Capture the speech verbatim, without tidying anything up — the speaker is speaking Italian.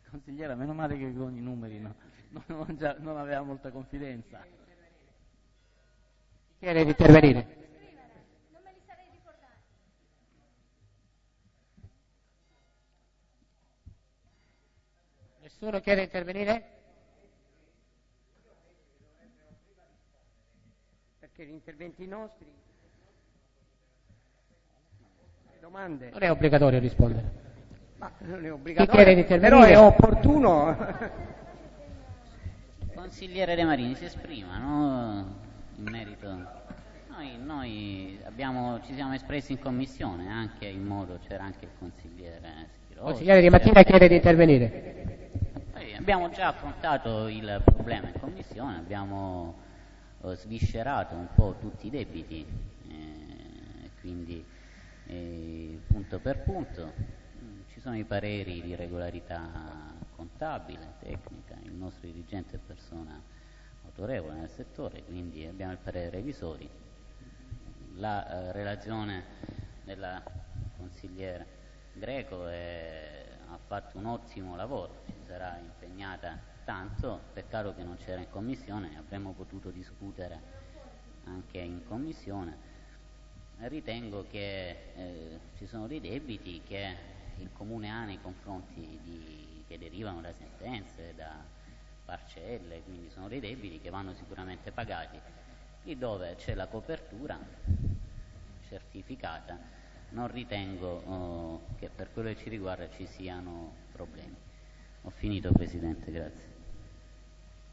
Consigliera, meno male che con i numeri no, non, non già- non aveva molta confidenza. Chiede di intervenire. Nessuno chiede di intervenire? Perché gli interventi nostri, le domande... Non è obbligatorio rispondere. Ma non è obbligatorio, chi chiede di intervenire? Però è opportuno. Consigliere De Marini, si esprima, no? In merito. Noi, noi abbiamo, ci siamo espressi in commissione, anche in modo, c'era anche il consigliere Schirossi. Consigliere Di Mattina chiede di intervenire. Noi abbiamo già affrontato il problema in commissione, abbiamo eh, sviscerato un po' tutti i debiti, eh, quindi eh, punto per punto. Ci sono i pareri di regolarità contabile, tecnica, il nostro dirigente è persona autorevole nel settore, quindi abbiamo il parere dei revisori. La eh, relazione della consigliera Greco è, ha fatto un ottimo lavoro, ci sarà impegnata tanto, peccato che non c'era in commissione, avremmo potuto discutere anche in commissione. Ritengo che eh, ci sono dei debiti che il Comune ha nei confronti di, che derivano da sentenze, da parcelle, quindi sono dei debiti che vanno sicuramente pagati. Lì dove c'è la copertura certificata non ritengo oh, che per quello che ci riguarda ci siano problemi. Ho finito, Presidente, grazie.